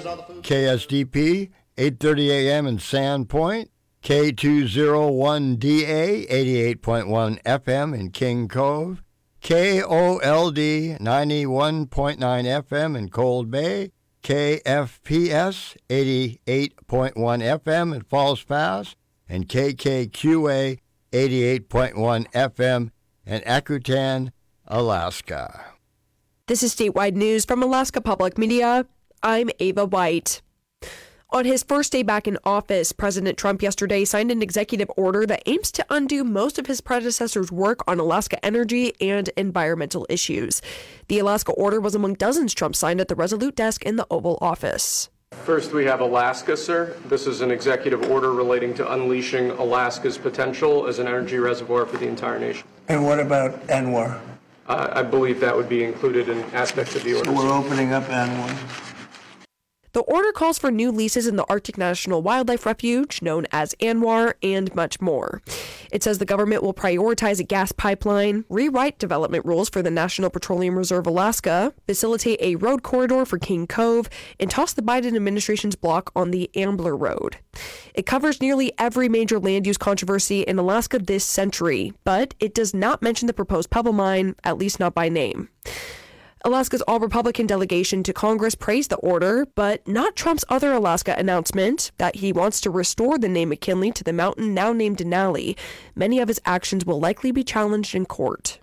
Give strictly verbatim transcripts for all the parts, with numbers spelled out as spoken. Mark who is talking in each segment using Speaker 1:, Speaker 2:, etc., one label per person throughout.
Speaker 1: K S D P, eight thirty a.m. in Sandpoint, K two oh one D A, eighty-eight point one F M in King Cove, K O L D, ninety-one point nine F M in Cold Bay, K F P S, eighty-eight point one F M in Falls Pass, and K K Q A, eighty-eight point one F M in Akutan, Alaska.
Speaker 2: This is statewide news from Alaska Public Media. I'm Ava White. On his first day back in office, President Trump yesterday signed an executive order that aims to undo most of his predecessor's work on Alaska energy and environmental issues. The Alaska order was among dozens Trump signed at the Resolute desk in the Oval Office.
Speaker 3: First, we have Alaska, sir. This is an executive order relating to unleashing Alaska's potential as an energy reservoir for the entire nation.
Speaker 4: And what about ANWR?
Speaker 3: Uh, I believe that would be included in aspects of the order.
Speaker 4: So we're opening up ANWR.
Speaker 2: The order calls for new leases in the Arctic National Wildlife Refuge, known as ANWR, and much more. It says the government will prioritize a gas pipeline, rewrite development rules for the National Petroleum Reserve Alaska, facilitate a road corridor for King Cove, and toss the Biden administration's block on the Ambler Road. It covers nearly every major land use controversy in Alaska this century, but it does not mention the proposed pebble mine, at least not by name. Alaska's all-Republican delegation to Congress praised the order, but not Trump's other Alaska announcement that he wants to restore the name McKinley to the mountain now named Denali. Many of his actions will likely be challenged in court.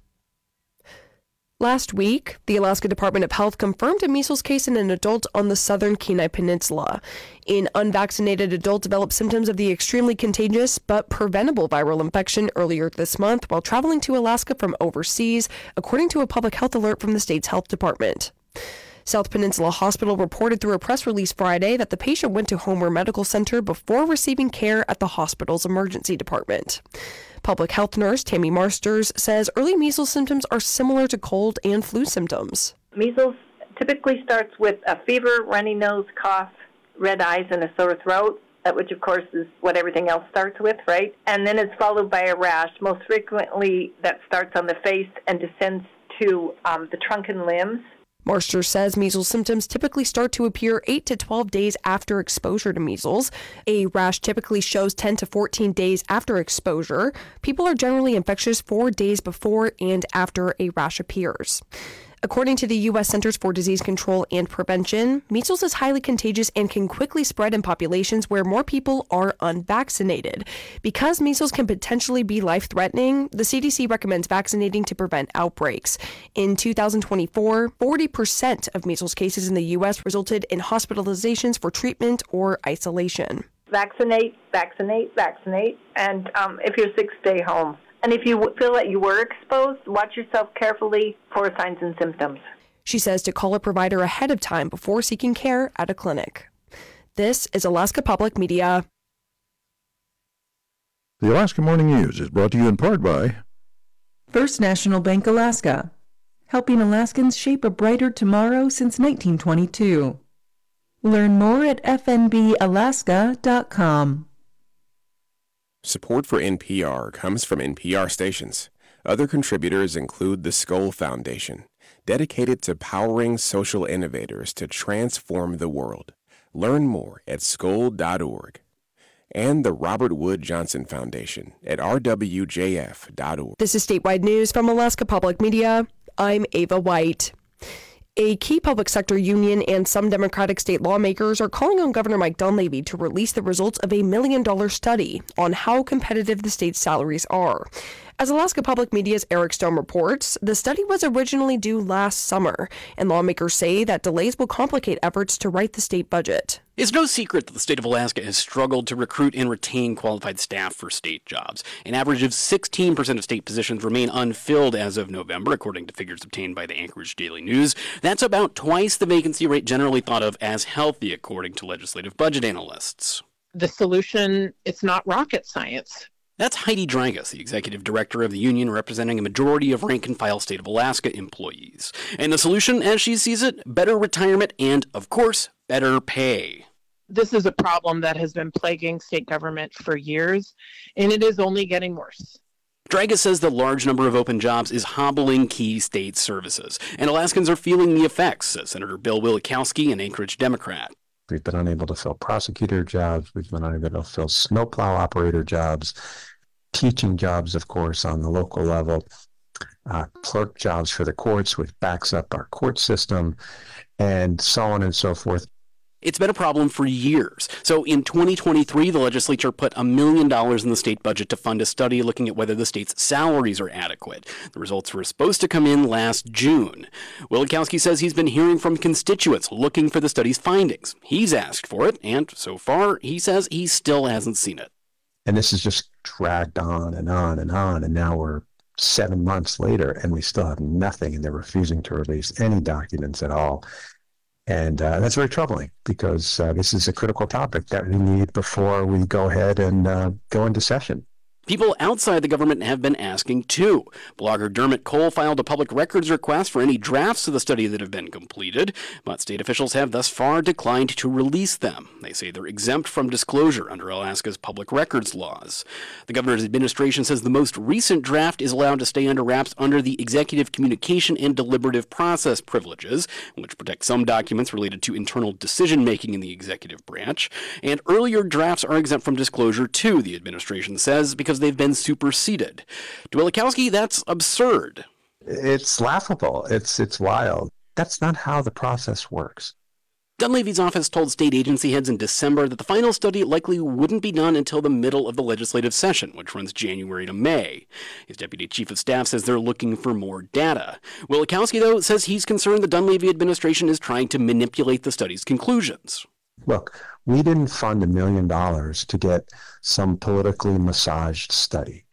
Speaker 2: Last week, the Alaska Department of Health confirmed a measles case in an adult on the southern Kenai Peninsula. An unvaccinated adult developed symptoms of the extremely contagious but preventable viral infection earlier this month while traveling to Alaska from overseas, according to a public health alert from the state's health department. South Peninsula Hospital reported through a press release Friday that the patient went to Homer Medical Center before receiving care at the hospital's emergency department. Public health nurse Tammy Marsters says early measles symptoms are similar to cold and flu symptoms.
Speaker 5: Measles typically starts with a fever, runny nose, cough, red eyes, and a sore throat, which of course is what everything else starts with, right? And then it's followed by a rash. Most frequently that starts on the face and descends to um, the trunk and limbs.
Speaker 2: Marster says measles symptoms typically start to appear eight to twelve days after exposure to measles. A rash typically shows ten to fourteen days after exposure. People are generally infectious four days before and after a rash appears. According to the U S Centers for Disease Control and Prevention, measles is highly contagious and can quickly spread in populations where more people are unvaccinated. Because measles can potentially be life-threatening, the C D C recommends vaccinating to prevent outbreaks. In two thousand twenty-four, forty percent of measles cases in the U S resulted in hospitalizations for treatment or isolation.
Speaker 5: Vaccinate, vaccinate, vaccinate, and um, if you're sick, stay home. And if you feel that you were exposed, watch yourself carefully for signs and symptoms.
Speaker 2: She says to call a provider ahead of time before seeking care at a clinic. This is Alaska Public Media.
Speaker 6: The Alaska Morning News is brought to you in part by
Speaker 7: First National Bank Alaska, helping Alaskans shape a brighter tomorrow since nineteen twenty-two. Learn more at f n b alaska dot com.
Speaker 8: Support for N P R comes from N P R stations. Other contributors include the Skoll Foundation, dedicated to powering social innovators to transform the world. Learn more at skoll dot org. And the Robert Wood Johnson Foundation at r w j f dot org.
Speaker 2: This is statewide news from Alaska Public Media. I'm Ava White. A key public sector union and some Democratic state lawmakers are calling on Governor Mike Dunleavy to release the results of a million-dollar study on how competitive the state's salaries are. As Alaska Public Media's Eric Stone reports, the study was originally due last summer, and lawmakers say that delays will complicate efforts to write the state budget.
Speaker 9: It's no secret that the state of Alaska has struggled to recruit and retain qualified staff for state jobs. An average of sixteen percent of state positions remain unfilled as of November, according to figures obtained by the Anchorage Daily News. That's about twice the vacancy rate generally thought of as healthy, according to legislative budget analysts.
Speaker 10: The solution, it's not rocket science.
Speaker 9: That's Heidi Drangus, the executive director of the union representing a majority of rank-and-file state of Alaska employees. And the solution, as she sees it, better retirement and, of course, better pay.
Speaker 10: This is a problem that has been plaguing state government for years, and it is only getting worse.
Speaker 9: Drangus says the large number of open jobs is hobbling key state services, and Alaskans are feeling the effects, says Senator Bill Wielechowski, an Anchorage Democrat.
Speaker 11: We've been unable to fill prosecutor jobs. We've been unable to fill snowplow operator jobs, teaching jobs, of course, on the local level, uh, clerk jobs for the courts, which backs up our court system, and so on and so forth.
Speaker 9: It's been a problem for years. So in twenty twenty-three, the legislature put a million dollars in the state budget to fund a study looking at whether the state's salaries are adequate. The results were supposed to come in last June. Wielechowski says he's been hearing from constituents looking for the study's findings. He's asked for it, and so far, he says he still hasn't seen it.
Speaker 11: And this has just dragged on and on and on, and now we're seven months later, and we still have nothing, and they're refusing to release any documents at all. And uh, that's very troubling because uh, this is a critical topic that we need before we go ahead and uh, go into session.
Speaker 9: People outside the government have been asking, too. Blogger Dermot Cole filed a public records request for any drafts of the study that have been completed, but state officials have thus far declined to release them. They say they're exempt from disclosure under Alaska's public records laws. The governor's administration says the most recent draft is allowed to stay under wraps under the executive communication and deliberative process privileges, which protect some documents related to internal decision-making in the executive branch. And earlier drafts are exempt from disclosure, too, the administration says, because they've been superseded. To Wielechowski, that's absurd.
Speaker 11: It's laughable. It's it's wild. That's not how the process works.
Speaker 9: Dunleavy's office told state agency heads in December that the final study likely wouldn't be done until the middle of the legislative session, which runs January to May. His deputy chief of staff says they're looking for more data. Wielechowski, though, says he's concerned the Dunleavy administration is trying to manipulate the study's conclusions.
Speaker 11: Look, we didn't fund a million dollars to get some politically massaged study.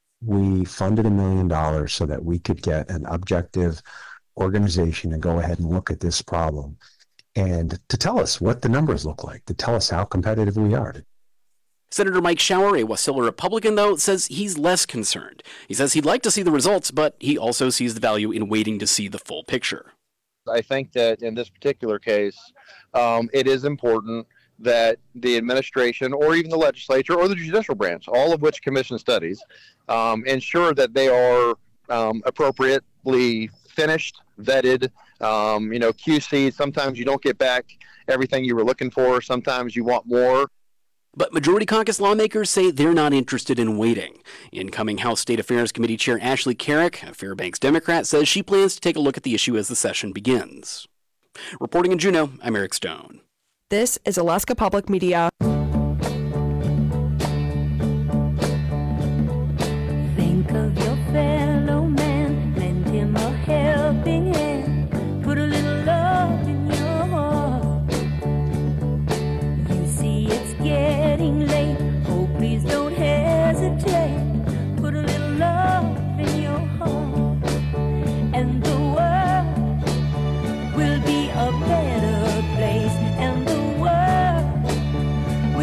Speaker 11: We funded a million dollars so that we could get an objective organization to go ahead and look at this problem and to tell us what the numbers look like, to tell us how competitive we are.
Speaker 9: Senator Mike Shower, a Wasilla Republican, though, says he's less concerned. He says he'd like to see the results, but he also sees the value in waiting to see the full picture.
Speaker 12: I think that in this particular case, um, it is important that the administration or even the legislature or the judicial branch, all of which commission studies, um, ensure that they are um, appropriately finished, vetted, um, you know, Q C. Sometimes you don't get back everything you were looking for. Sometimes you want more.
Speaker 9: But Majority Caucus lawmakers say they're not interested in waiting. Incoming House State Affairs Committee Chair Ashley Carrick, a Fairbanks Democrat, says she plans to take a look at the issue as the session begins. Reporting in Juneau, I'm Eric Stone.
Speaker 2: This is Alaska Public Media.
Speaker 13: Think of your fellow man, lend him a helping hand, put a little love in your heart. You see it's getting late, oh please don't hesitate, put a little love in your heart, and the world will be a better place, and the world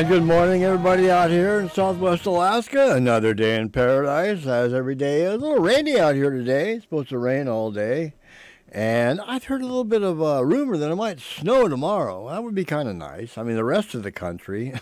Speaker 1: And good morning, everybody out here in Southwest Alaska. Another day in paradise, as every day is. A little rainy out here today. It's supposed to rain all day. And I've heard a little bit of a rumor that it might snow tomorrow. That would be kind of nice. I mean, the rest of the country,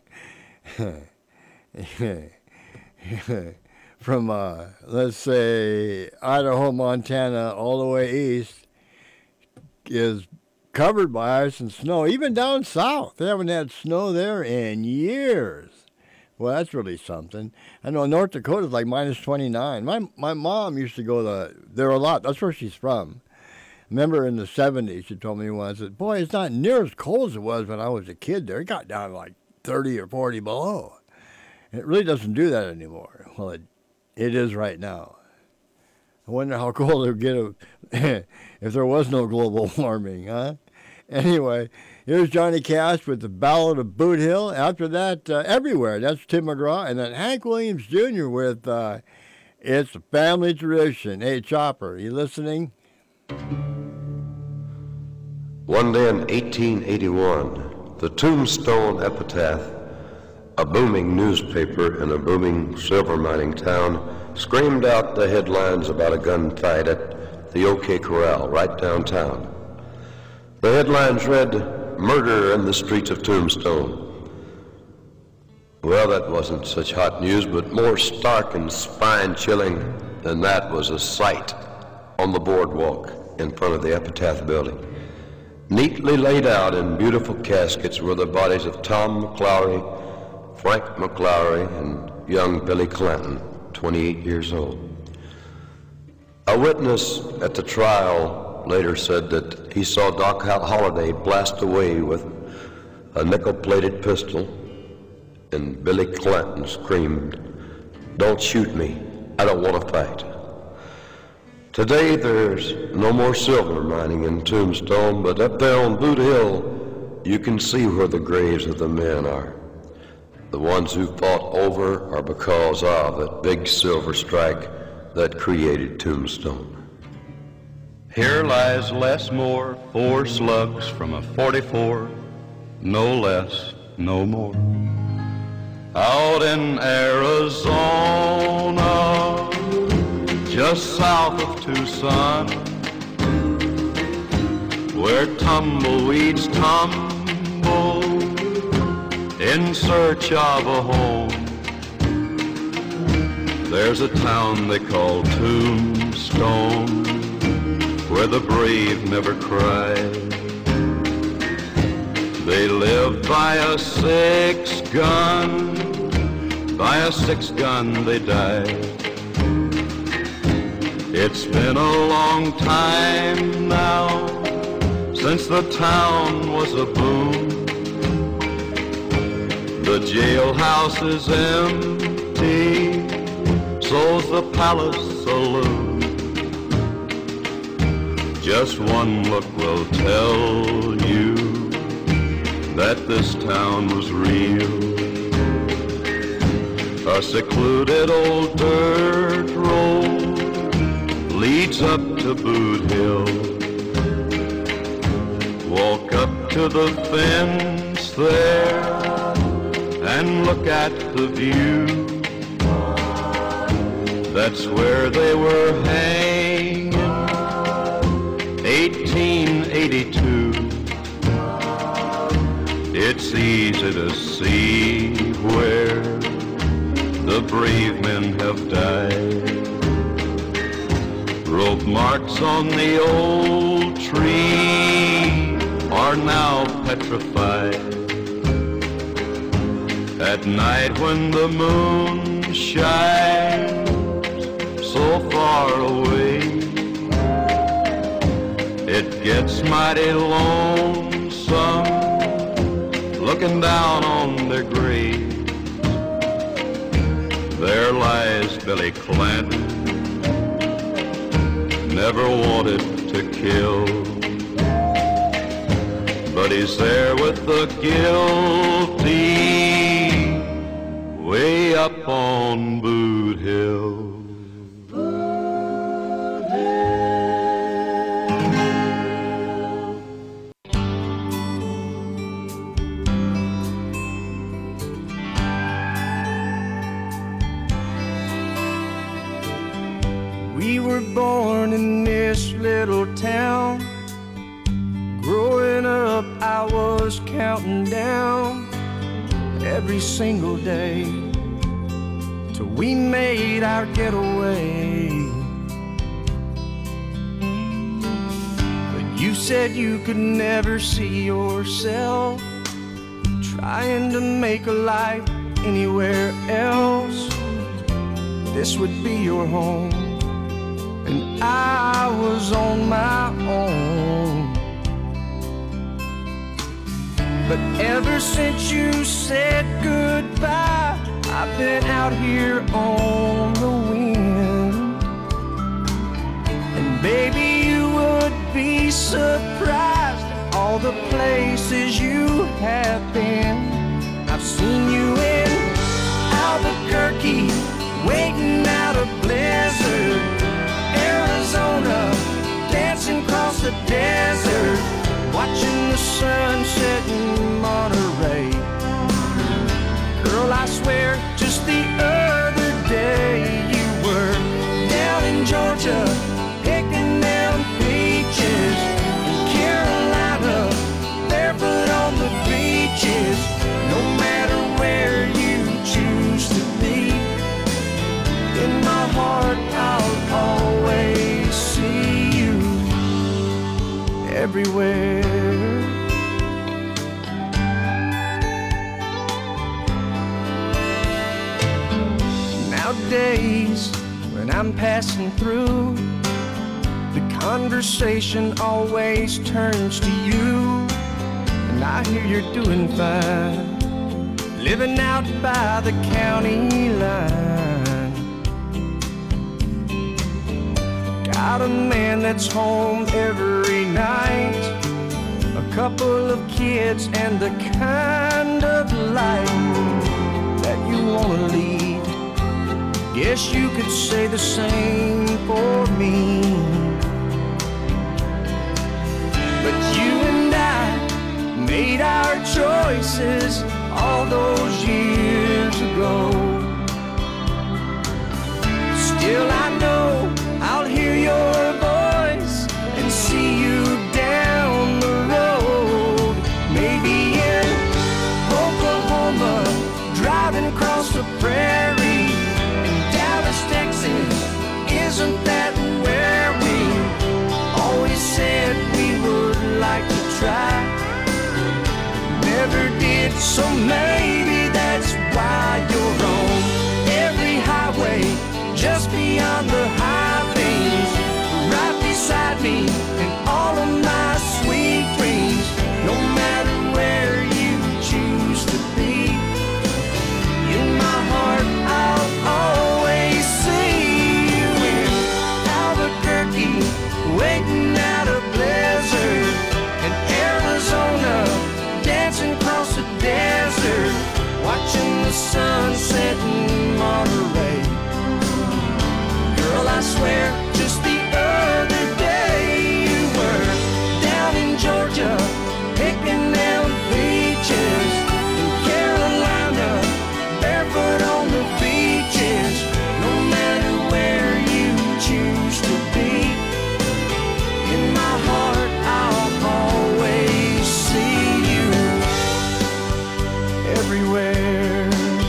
Speaker 1: from, uh, let's say, Idaho, Montana, all the way east, is covered by ice and snow. Even down south, they haven't had snow there in years. Well, that's really something. I know North Dakota's like minus twenty-nine. My my mom used to go to there a lot. That's where she's from. Remember in the seventies, she told me once that, boy, it's not near as cold as it was when I was a kid there. It got down to like thirty or forty below. It really doesn't do that anymore. Well, it it is right now. I wonder how cold it would get if there was no global warming, huh? Anyway, here's Johnny Cash with the Ballad of Boot Hill. After that, uh, Everywhere. That's Tim McGraw. And then Hank Williams Junior with uh, It's a Family Tradition. Hey, Chopper, you listening?
Speaker 14: One day in eighteen eighty-one, the Tombstone Epitaph, a booming newspaper in a booming silver mining town, screamed out the headlines about a gunfight at the OK Corral right downtown. The headlines read, "Murder in the streets of Tombstone." Well, that wasn't such hot news, but more stark and spine-chilling than that was a sight on the boardwalk in front of the Epitaph building. Neatly laid out in beautiful caskets were the bodies of Tom McLaury, Frank McLaury, and young Billy Clanton, twenty-eight years old. A witness at the trial later said that he saw Doc Holliday blast away with a nickel-plated pistol, and Billy Clanton screamed, "Don't shoot me, I don't want to fight." Today there's no more silver mining in Tombstone, but up there on Boot Hill you can see where the graves of the men are. The ones who fought over or because of that big silver strike that created Tombstone.
Speaker 15: Here lies Les Moore, four slugs from a forty-four, no less, no more. Out in Arizona, just south of Tucson, where tumbleweeds tumble in search of a home. There's a town they call Tombstone, where the brave never cry. They live by a six gun, by a six gun they die. It's been a long time now since the town was a boom. The jailhouse is empty, so's the Palace Saloon. Just one look will tell you that this town was real. A secluded old dirt road leads up to Boot Hill. Walk up to the fence there and look at the view. That's where they were hanging, eighteen eighty-two. It's easy to see where the brave men have died. Rope marks on the old tree are now petrified. At night when the moon shines so far away, it gets mighty lonesome looking down on their graves. There lies Billy Clanton, never wanted to kill, but he's there with the guilty way up on Boot Hill.
Speaker 16: We were born in this little town. Growing up, I was counting down every single day till we made our getaway. But you said you could never see yourself trying to make a life anywhere else. This would be your home, and I was on my own. But ever since you said goodbye, I've been out here on the wind. And baby, you would be surprised at all the places you have been. I've seen you in Albuquerque, waiting out a blizzard, Arizona, dancing across the desert, watching the sun set in Monterey. Girl, I swear, just the other day you were down in Georgia, picking down peaches, in Carolina, barefoot on the beaches. No matter where you choose to be, in my heart I'll always see you everywhere. Nowadays, when I'm passing through, the conversation always turns to you. And I hear you're doing fine, living out by the county line. Got a man that's home every night, a couple of kids, and the kind of life that you wanna lead. Guess you could say the same for me. But you and I made our choices all those years ago. Still I know I'll hear your voice and see you down the road. Maybe in Oklahoma, driving across the prairie. In Dallas, Texas, isn't that where we always said we would like to try? Never did, so maybe that's why you're on every highway, just beyond the high things, right beside me in all of my sweet dreams. No matter where you choose to be, in my heart I'll always see you in Albuquerque, waiting out a blizzard, in Arizona, dancing across the desert, watching the sun set in Monterey. Girl, I swear, just the other day you were down in Georgia, picking down peaches, in Carolina, barefoot on the beaches. No matter where you choose to be, in my heart I'll always see you everywhere.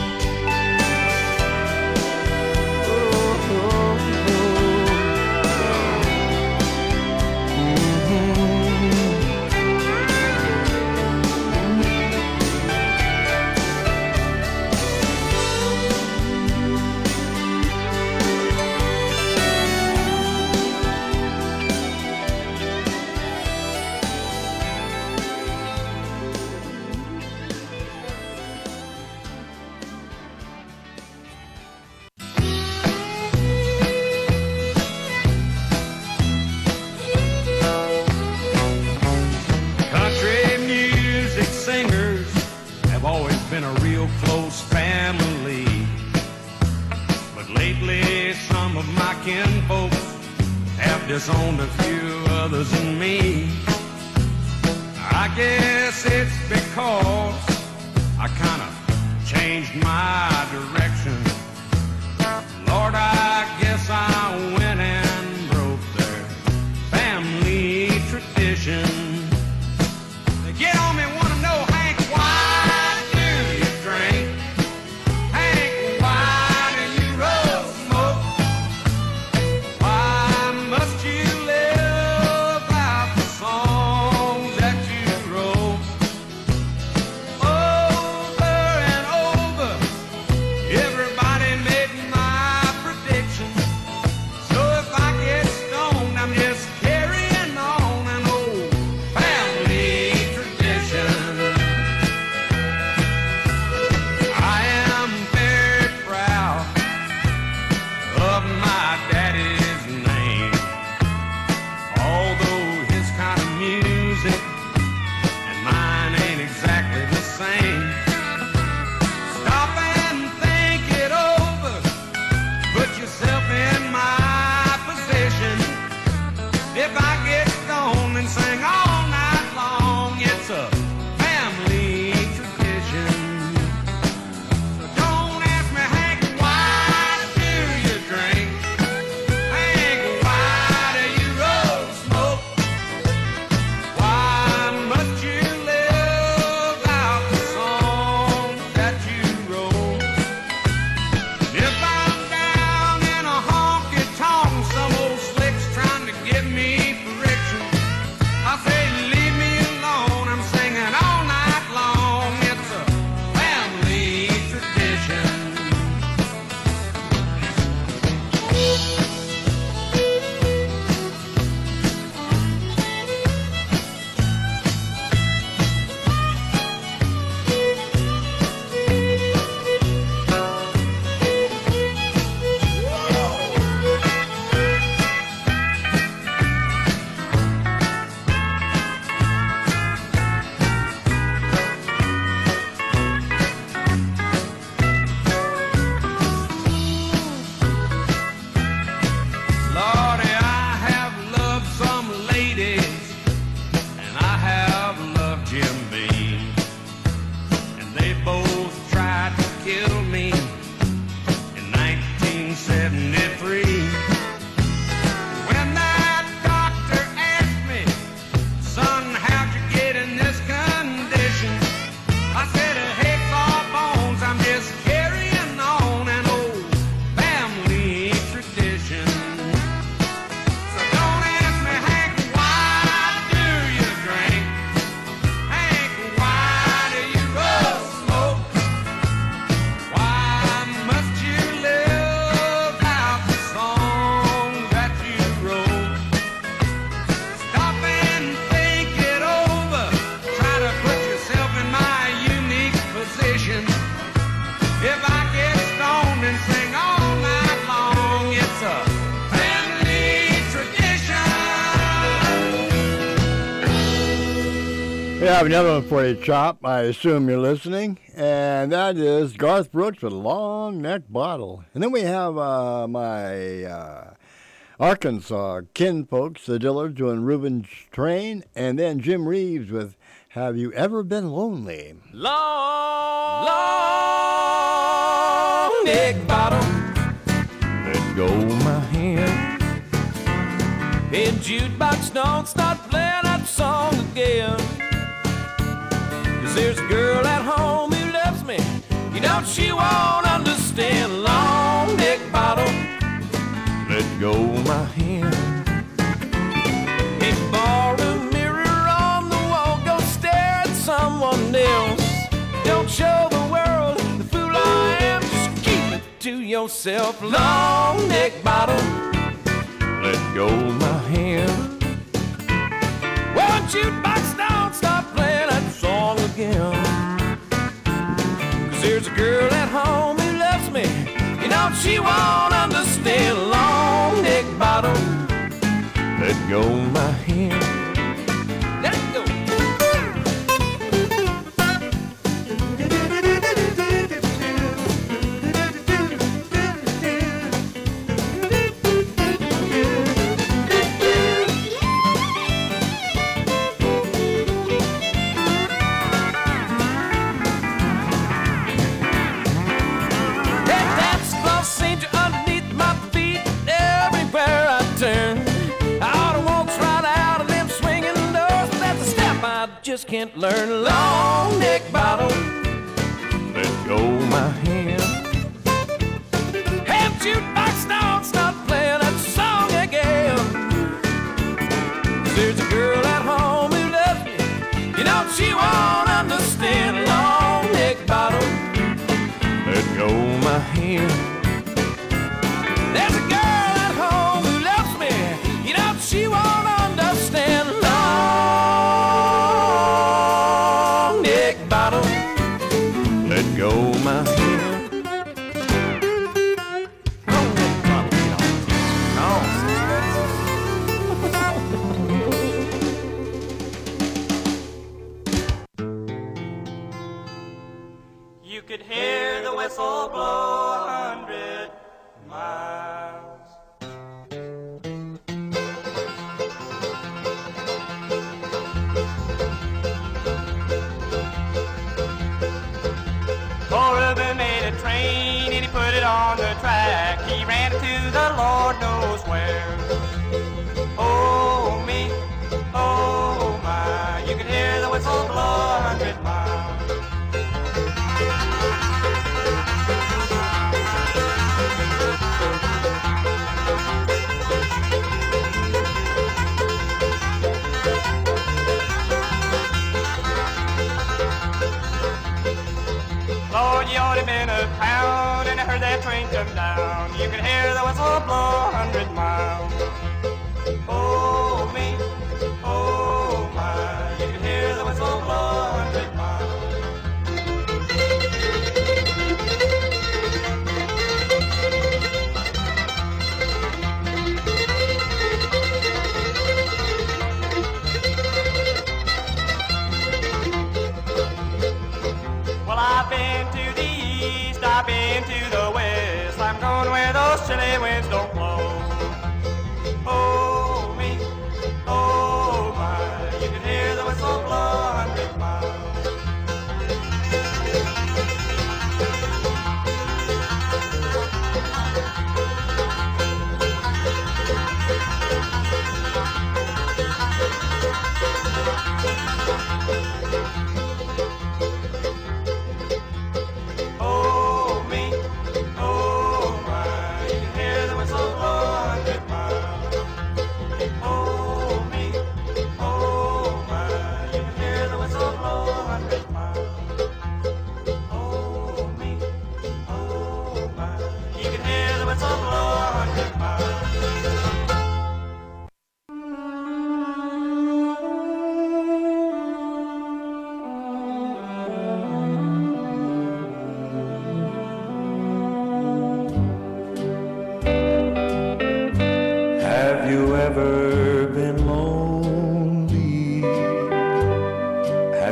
Speaker 17: Been a real close family, but lately some of my kinfolks have disowned a few others than me. I guess it's because I kind of changed my direction. Lord, I guess I went and
Speaker 1: have another one for you, Chop. I assume you're listening. And that is Garth Brooks with Long Neck Bottle. And then we have uh, my uh, Arkansas kinfolks, the Dillards, doing Reuben's Train. And then Jim Reeves with Have You Ever Been Lonely?
Speaker 16: Long, long neck bottle, let go my hand. Hey, jukebox, don't start playing that song again. Cause there's a girl at home who loves me, you know she won't understand. Long neck bottle, let go my hand. Hey, borrow a mirror on the wall, go stare at someone else. Don't show the world the fool I am, just keep it to yourself. Long neck bottle, let go my hand. Won't you box down, stop playing that song again. Cause there's a girl at home who loves me, you know she won't understand. Long neck bottle, let go my hand. Let it go. Just can't learn. Long neck bottle, let go my hand. Have jukebox, don't stop playing that song again. There's a girl at home who loves me, you know she won't understand. Long neck bottle, let go my hand. There's a girl at home who loves me, you know she won't understand. Long neck bottle, let go my hand. Long neck bottle, you know. You could hear the whistle blow a hundred miles. Oh, Reuben made a train and he put it on the track. He ran it to the Lord knows where. Oh, me, oh, my, you can hear the whistle blow a hundred miles. Lord, you ought to been a pound, and I heard that train come down. You can hear the whistle blow a hundred miles. Oh, me, oh, my, you can hear the whistle blow a hundred miles. Well, I've been to the east, I've been to the west. I'm going where those chilly winds don't blow. Oh, me, oh, my, you can hear the whistle blow a hundred miles. Oh, me, oh, my, you can hear the whistle blow a hundred miles. Oh, me, oh, my, you can hear the whistle blow a hundred miles. Oh, me, oh, my, you can hear the whistle blow a hundred miles.
Speaker 17: Have you ever been lonely?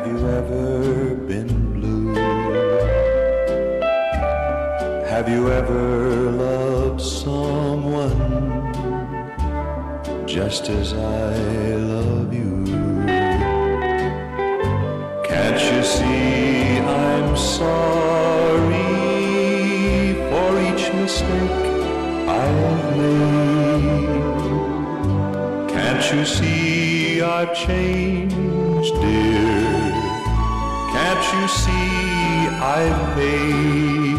Speaker 15: you ever loved someone just as I love you? Can't you see I'm sorry for each mistake I've made? Can't you see I've changed, dear? Can't you see I've paid?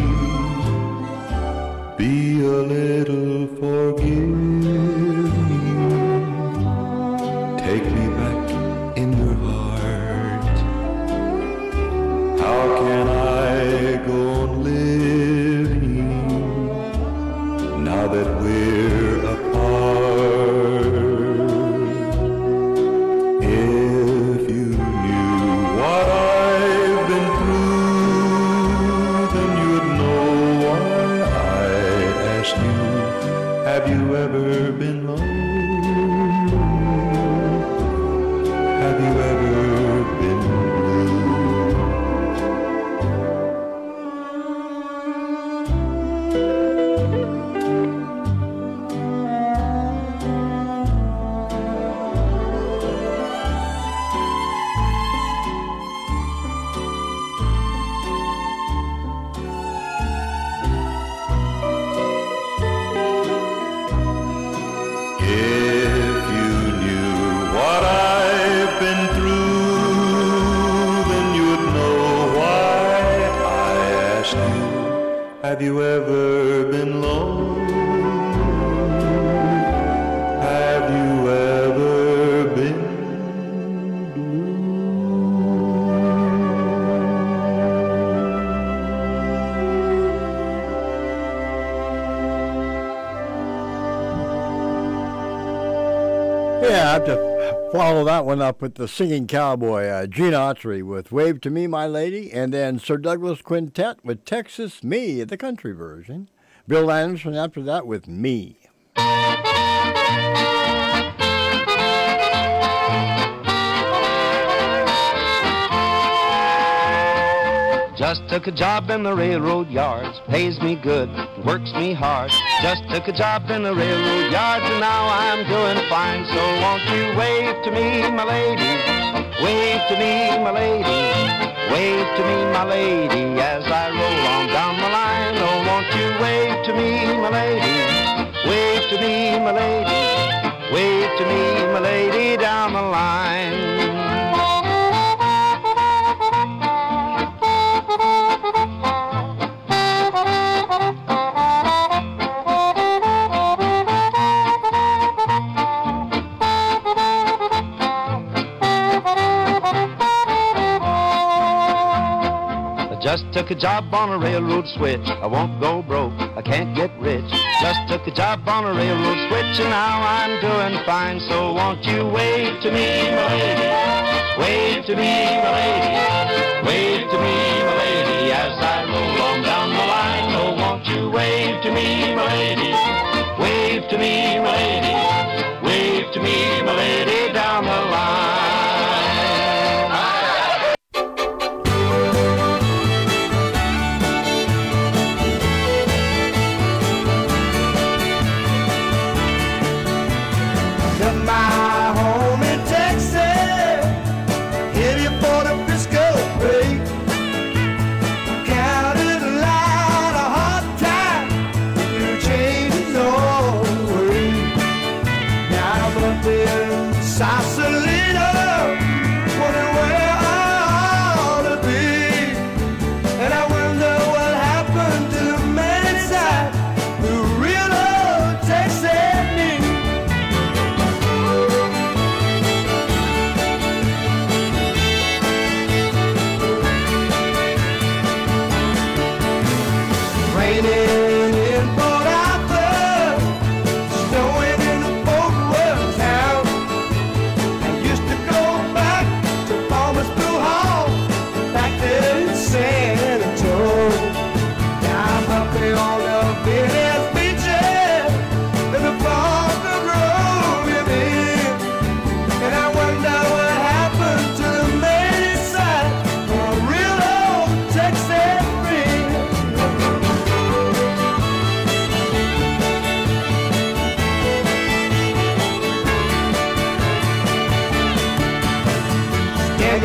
Speaker 15: Be a little forgiving. Take me back in your heart. How can I go on living now that we're apart? If you knew what I've been through, then you'd know why I asked you, have you ever been lonely? Have you ever been If you knew what I've been through, then you'd know why I asked you, have you ever been lonely? Have you ever been
Speaker 1: Yeah, I have to follow that one up with the singing cowboy, uh, Gene Autry with Wave to Me, My Lady, and then Sir Douglas Quintet with Texas Me, the country version. Bill Anderson after that with Me.
Speaker 18: Just took a job in the railroad yards, pays me good, works me hard. Just took a job in the railroad yards and now I'm doing fine. So won't you wave to me, my lady, wave to me, my lady, wave to me, my lady, as I roll on down the line. Oh, won't you wave to me, my lady, wave to me, my lady, wave to me, my lady, down the line. Just took a job on a railroad switch. I won't go broke, I can't get rich. Just took a job on a railroad switch and now I'm doing fine. So won't you wave to me, my lady, wave to me, my lady, wave to me, my lady, as I roll on down the line. Oh, won't you wave to me, my lady, wave to me, my lady, wave to me, my lady, down the line.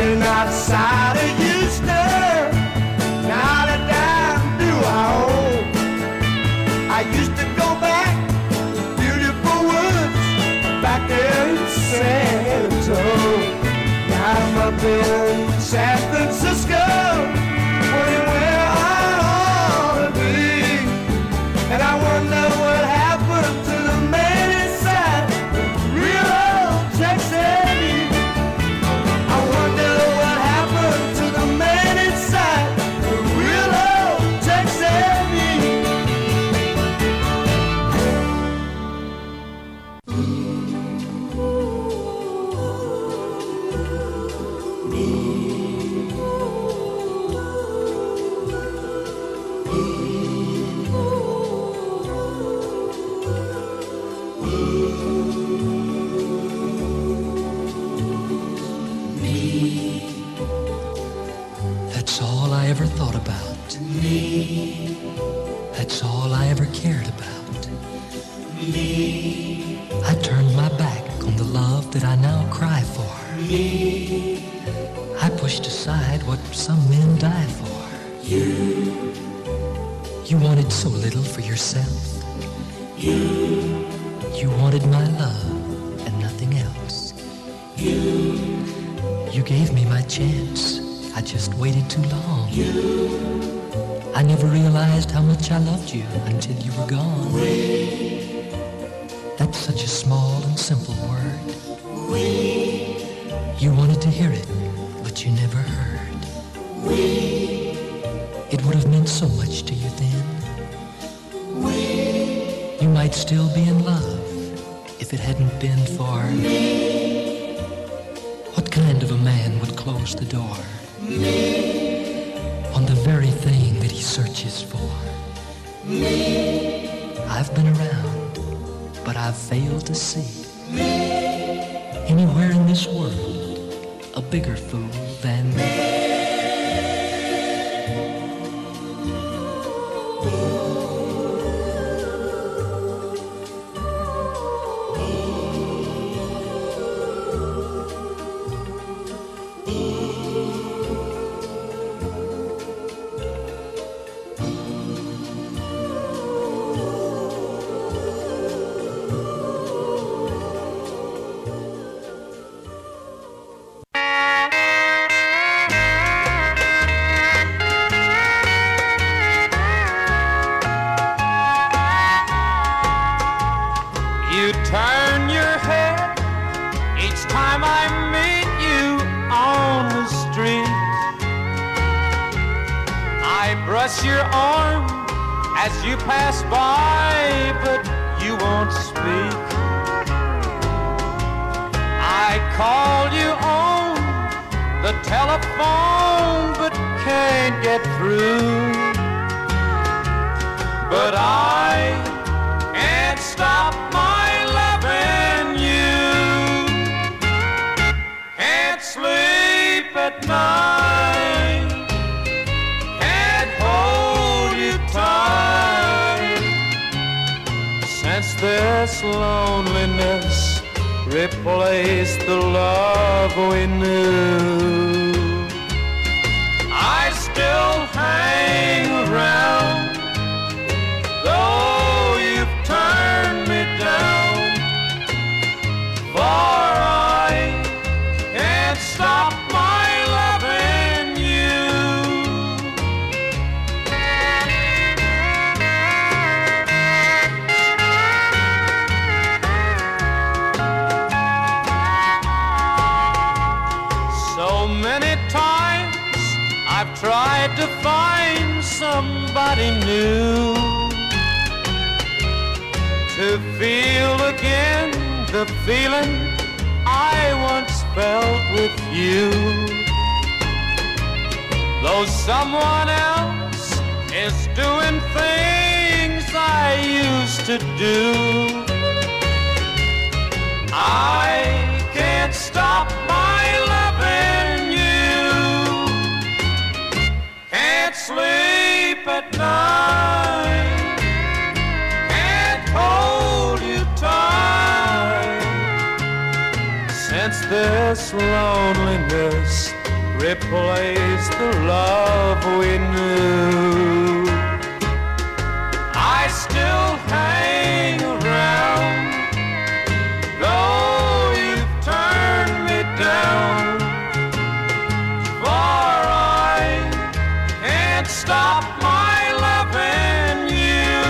Speaker 16: running outside of Houston. Not a dime do I owe. I used to go back to beautiful woods back in San Antonio. Now I'm up in San Francisco, wondering where I ought to be. And I wonder what happened to the man inside real old Texas. I wonder what happened to the man inside the real old Texas.
Speaker 19: That's all I ever thought about. Me. That's all I ever cared about. Me. I turned my back on the love that I now cry for. Me. I pushed aside what some men die for. You. You wanted so little for yourself. You. You wanted my love and nothing else. You. You gave me my chance. I just waited too long. You. I never realized how much I loved you until you were gone. We. That's such a small and simple word. We. You wanted to hear it, but you never heard. We. It would have meant so much to you then. We. You might still be in love if it hadn't been for me. What kind of a man would close the door Me. on the very thing that he searches for? Me. I've been around, but I've failed to see Me. anywhere in this world a bigger fool than me.
Speaker 17: You turn your head each time I meet you on the street. I brush your arm as you pass by, but you won't speak. I call you on the telephone, but can't get through. But I can't stop my loving you. Can't sleep at night. Can't hold you tight. Since this loneliness replaced the love we knew, I still hang around. Though you've turned me down, for I can't stop my loving you. So many times I've tried to find somebody new to feel again the feeling I once felt with you. Though someone else is doing things I used to do, I can't stop my loving you. Can't sleep at night. Hold you tight. Since this loneliness
Speaker 16: replace the love we knew. I still hang around, though you've turned me down. For I can't stop my loving you.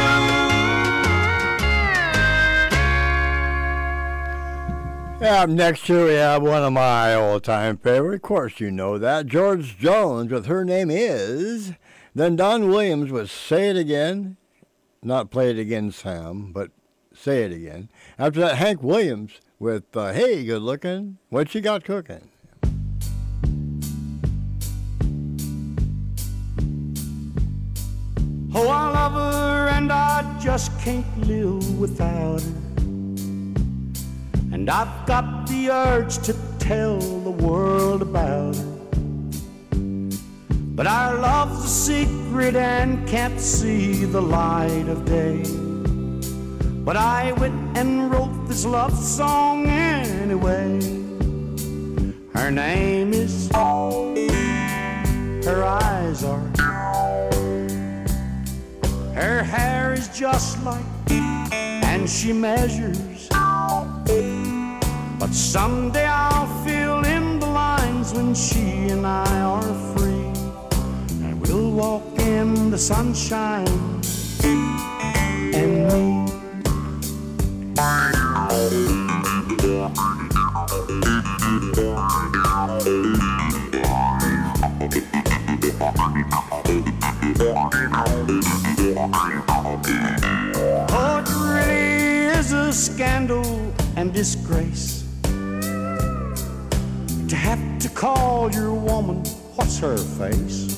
Speaker 1: Yeah, up next here we have one of my old-time favorite. Of course you know that. George Jones with Her Name Is. Then Don Williams with Say It Again. Not Play It Again, Sam, but Say It Again. After that, Hank Williams with uh, Hey, Good Looking, What You Got Cooking.
Speaker 16: Oh, I love her and I just can't live without her. And I've got the urge to tell the world about her. But our love's a secret and can't see the light of day. But I went and wrote this love song anyway. Her name is, her eyes are, her hair is just like, and she measures. But someday I'll fill in the lines when she and I are free. And we'll walk in the sunshine and me. Oh, it really is a scandal and disgrace to have to call your woman what's her face.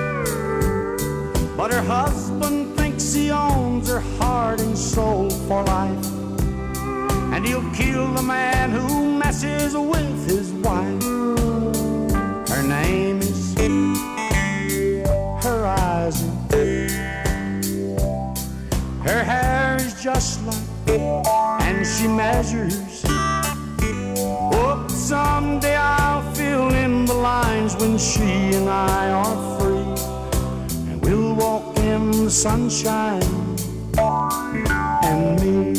Speaker 16: But her husband thinks he owns her heart and soul for life, and he'll kill the man who messes with his wife. Her name is, her eyes are, her hair is just like, and she measures. Oh, someday I'll fill in the lines when she and I are free, and we'll walk in the sunshine and me.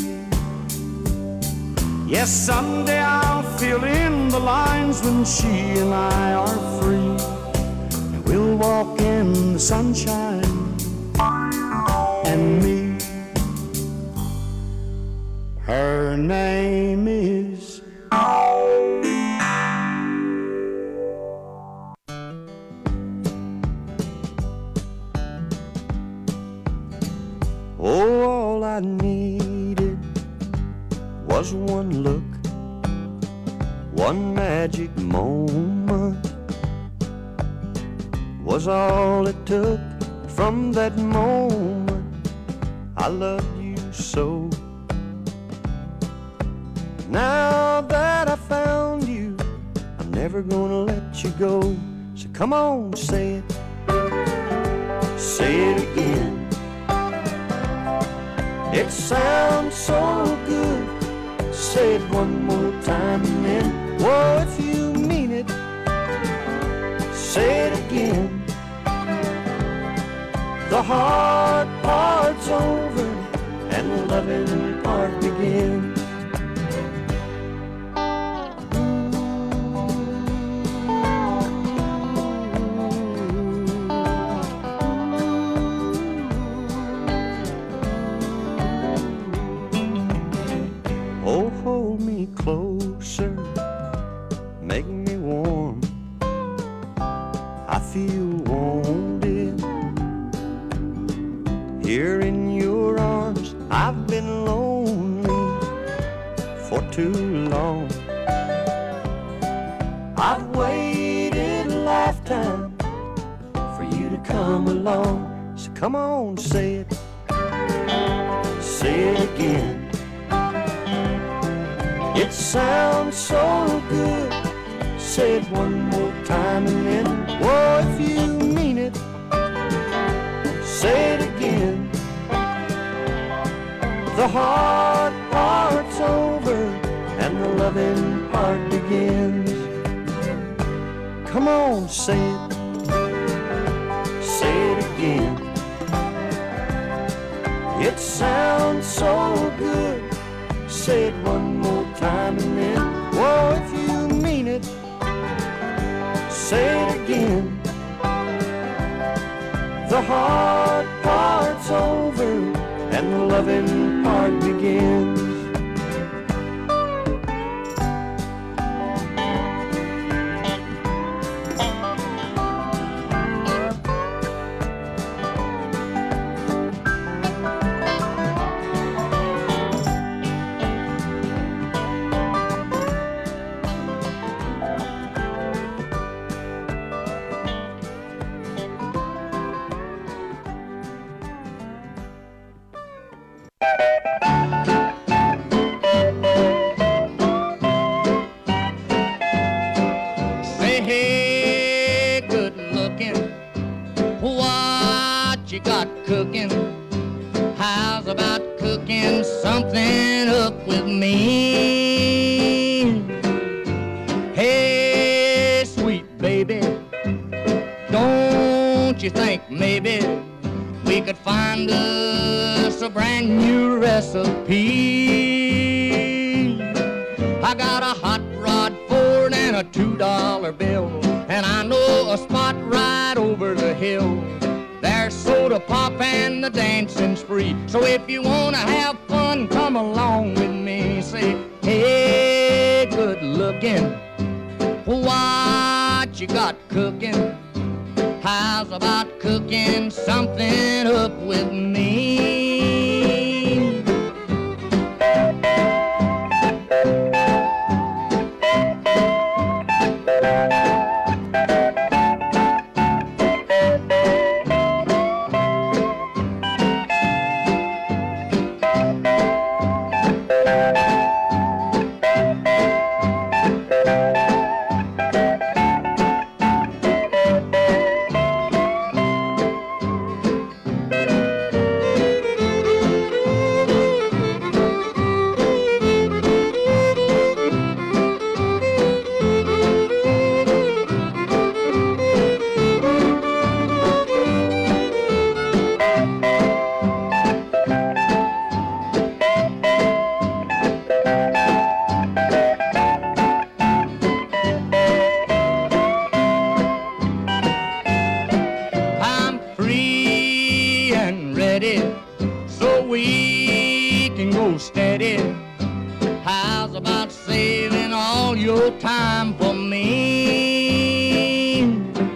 Speaker 16: Yes, someday I'll fill in the lines when she and I are free, and we'll walk in the sunshine and me. Her name is oh, all I needed was one look, one magic moment, was all it took. From that moment I loved you so. Now that I found you, I'm never gonna let you go. So come on, say it, say it again. It sounds so good. Say it one more time and then, whoa, if you mean it, say it again. The hard part's over and the loving part begins. Closer, make me warm. I feel wanted here in your arms. I've been lonely for too long. I've waited a lifetime for you to come along. So come on, say it, say it again. It sounds so good. Say it one more time and then, whoa, if you mean it, say it again. The hard part's over and the loving part begins. Come on, on, say it, say it again. It sounds so good. Say it one more time and then, whoa, if you mean it, say it again. The hard part's over and the loving part begins.
Speaker 20: Say, hey, good looking, what you got cooking? How's about cooking something up with me? Hey, sweet baby, don't you think maybe we could find us a brand new recipe? I got a hot rod Ford and a two dollar bill, and I know a spot right over the hill. There's soda pop and the dancing spree. So if you wanna have fun, come along with me. Say, hey, good looking, what you got cooking? How's about cooking something up with me? I'm free and ready, so we can go steady. How's about saving all your time for me?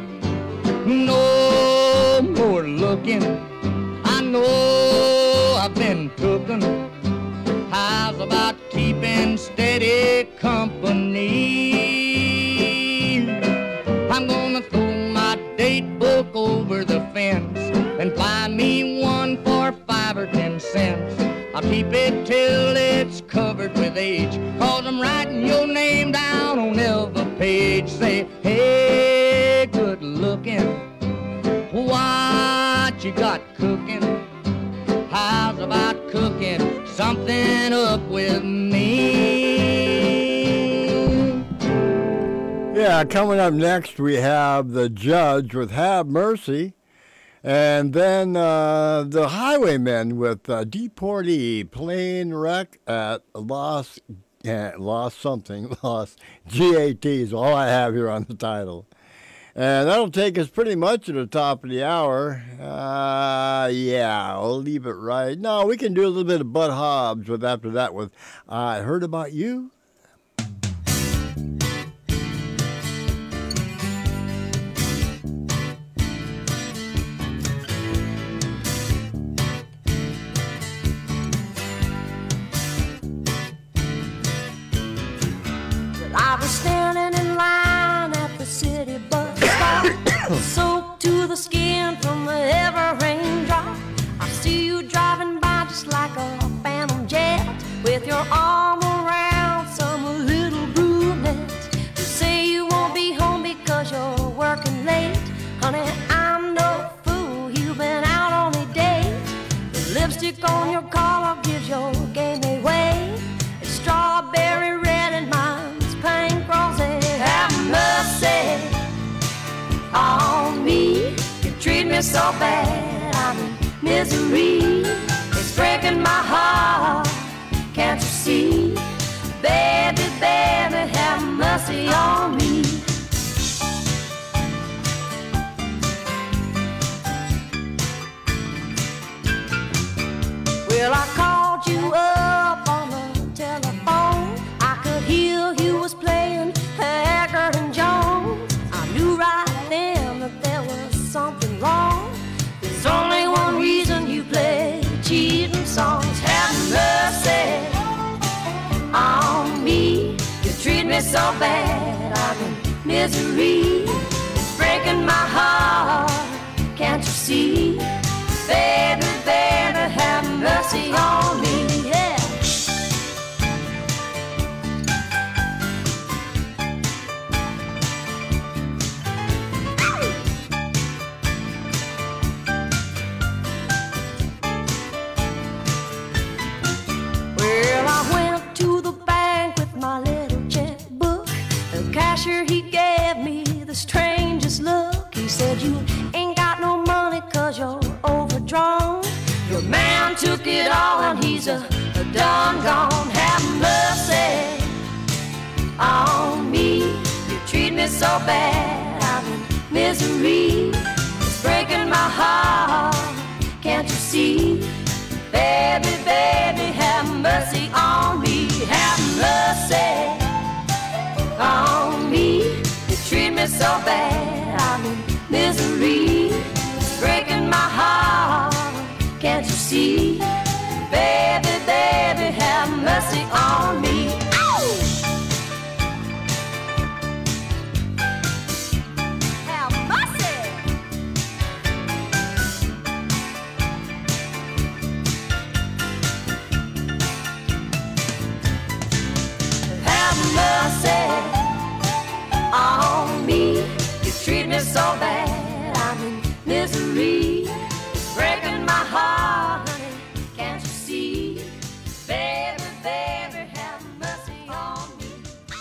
Speaker 20: No more looking, I know I've been tooken. How's about keeping steady company? I'm gonna throw my date book over the fence and buy me one for five or ten cents. I'll keep it till it's covered with age, cause I'm writing your name down on every page. Say, hey, good looking, what you got cooking? How's about cooking something up with me?
Speaker 1: Yeah, coming up next we have The Judge with Have Mercy, and then uh, The Highwaymen with uh, Deportee, Plane Wreck at Lost, uh, Lost something, Lost G A T is all I have here on the title. And that'll take us pretty much to the top of the hour. Uh, yeah, I'll leave it right. No, we can do a little bit of Bud Hobbs with after that with I Heard About You.
Speaker 13: I was standing in line at the city bus stop, soaked to the skin from the ever raindrop. I see you driving by just like a phantom jet, with your arm around some little brunette. You say you won't be home because you're working late. Honey, I'm no fool, you've been out on a date. The lipstick on your collar gives your game away. It's strawberry red and mine's pink rosé. so bad, I'm in misery. It's breaking my heart, can't you see? Baby, baby, have mercy on me. Well, I called you up on the telephone. I could hear you was playing Haggard and Jones. I knew right then that there was something wrong. There's only one reason you play cheating songs. Have mercy on me. You treat me so bad, I'm in misery. It's breaking my heart, can't you see? Baby, baby, have mercy on me, yeah. Well, I went to the bank with my little checkbook. The cashier, he gave me the strangest look. He said, you ain't got no money 'cause you're overdrawn. Your man took it all and he's a, a done gone. Have mercy on me. You treat me so bad, I'm in misery. It's breaking my heart, can't you see? Baby, baby, have mercy on me. Have mercy on me. You treat me so bad, I'm in misery. It's breaking my heart, can't you see? Baby, baby, have mercy on me. Ow! Have mercy. Have mercy on me. You treat me so bad, I'm in misery. It's breaking my heart, honey, can't you see? Baby, baby, have mercy on me.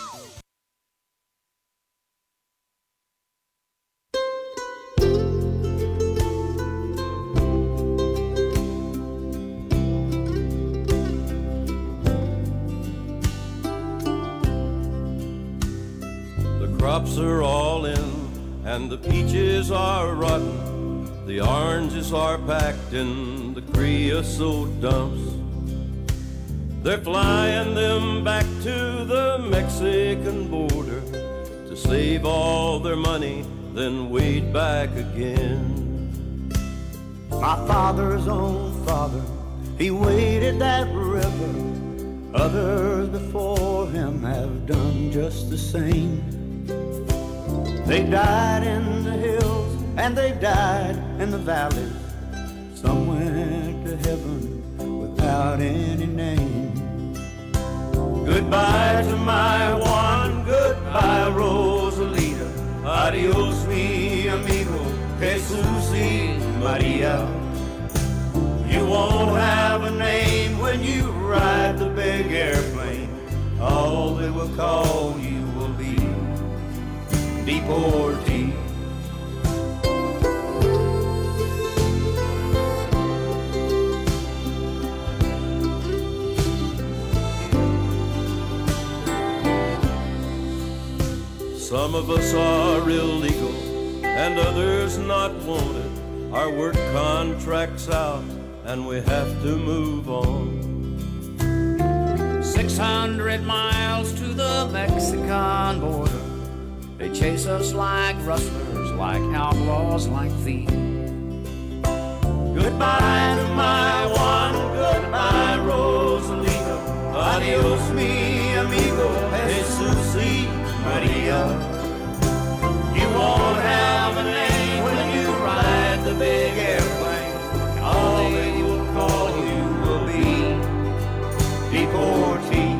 Speaker 17: The crops are all in, and the peaches are rotten. The oranges are packed in the creosote dumps. They're flying them back to the Mexican border to save all their money, then wade back again.
Speaker 21: My father's own father, he waded that river. Others before him have done just the same. They died in the hills and they died in the valleys. Some went to heaven without any name.
Speaker 17: Goodbye to my Juan, goodbye Rosalita. Adios mi amigo, Jesus y Maria. You won't have a name when you ride the big airplane. All they will call you will be deportee. Some of us are illegal and others not wanted. Our work contract's out and we have to move on.
Speaker 22: Six hundred miles to the Mexican border. They chase us like rustlers, like outlaws, like thieves.
Speaker 17: Goodbye to my Juan, goodbye Rosalita. Adios mi amigo, Jesus y Maria. You won't have a name when you ride the big airplane. All they will call you will be deportee.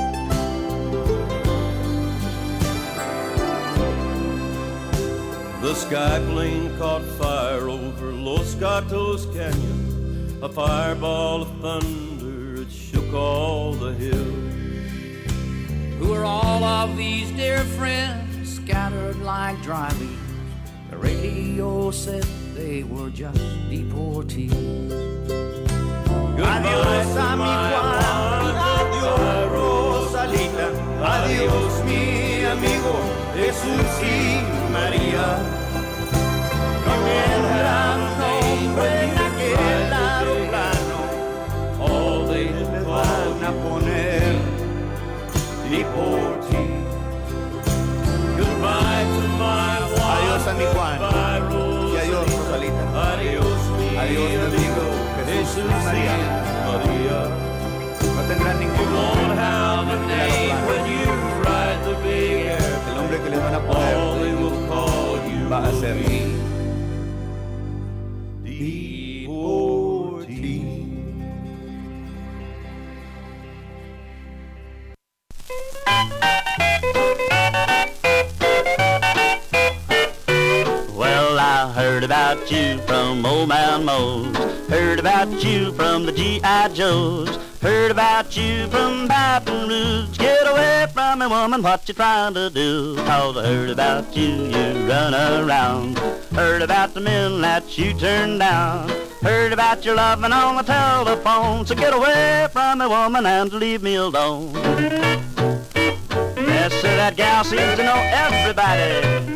Speaker 17: The
Speaker 3: a sky plane caught fire over Los Gatos Canyon, a fireball of thunder, it shook all the hills.
Speaker 22: Who are all of these dear friends scattered like dry leaves? The radio said they were just deportees.
Speaker 21: Adiós a mi Juan, adiós Rosalita, adiós mi amigo Jesús y María. No tendrán nombre en aquel aeroplano, all they les van a poner deportees.
Speaker 3: Goodbye to my Juan,
Speaker 21: adiós a mi Juan, y adiós Rosalita,
Speaker 3: adiós mi,
Speaker 21: adiós mi amigo Jesús y María. No tendrán ningún nombre el nombre que les van a poner va a ser
Speaker 4: Well, I heard about you from Old Man Mose, heard about you from the G I Joes, heard about you from Baton Rouge. Get away from me, woman, what you trying to do? Cause I heard about you, you run around. Heard about the men that you turned down. Heard about your loving on the telephone. So get away from me, woman, and leave me alone. Yes, sir, that gal seems to know everybody.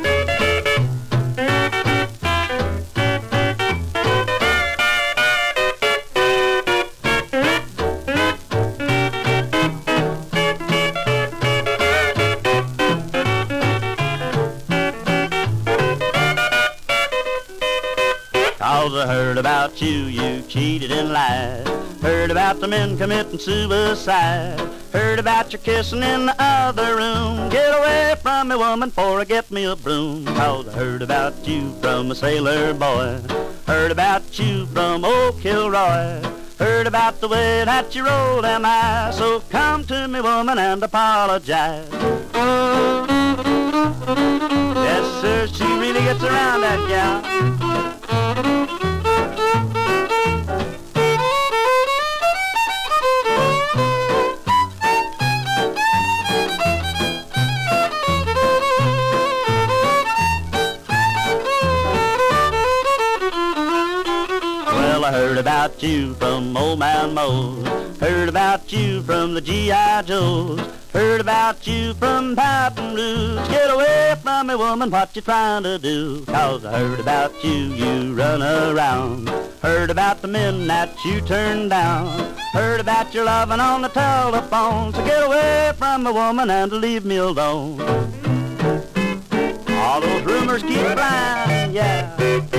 Speaker 4: I heard about you, you cheated and lied. Heard about the men committing suicide. Heard about your kissing in the other room. Get away from me, woman, before I get me a broom. Cause I heard about you from a sailor boy. Heard about you from Old Kilroy. Heard about the way that you rolled them eyes. So come to me, woman, and apologize. Yes, sir, she really gets around, that gal. I heard about you from Old Man Mose. Heard about you from the G I Joes. Heard about you from Baton Rouge. Get away from me, woman, what you trying to do? Cause I heard about you, you run around. Heard about the men that you turned down. Heard about your loving on the telephone. So get away from me, woman, and leave me alone. All those rumors keep flying, yeah.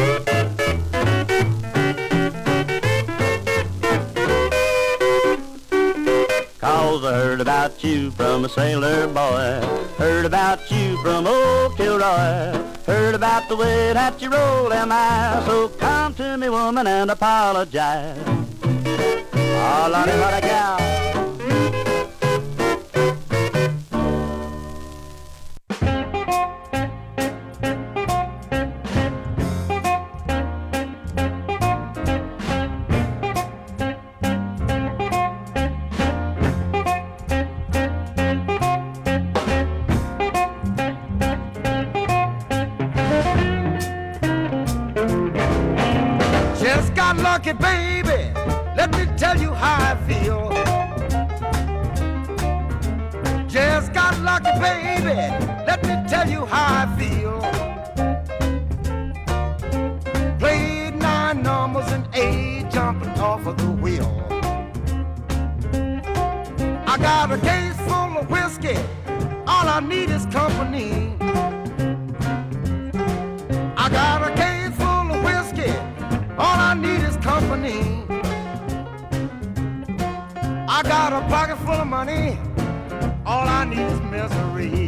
Speaker 4: Cause I heard about you from a sailor boy. Heard about you from Old Kilroy. Heard about the way that you roll them eyes. So come to me, woman, and apologize. Oh, Lordy, what a gal.
Speaker 21: Lucky baby, let me tell you how I feel. Just got lucky baby, let me tell you how I feel. Played nine numbers and eight jumping off of the wheel. I got a case full of whiskey, all I need is company. I got a case full of whiskey, all I need is company. I got a pocket full of money, all I need is misery.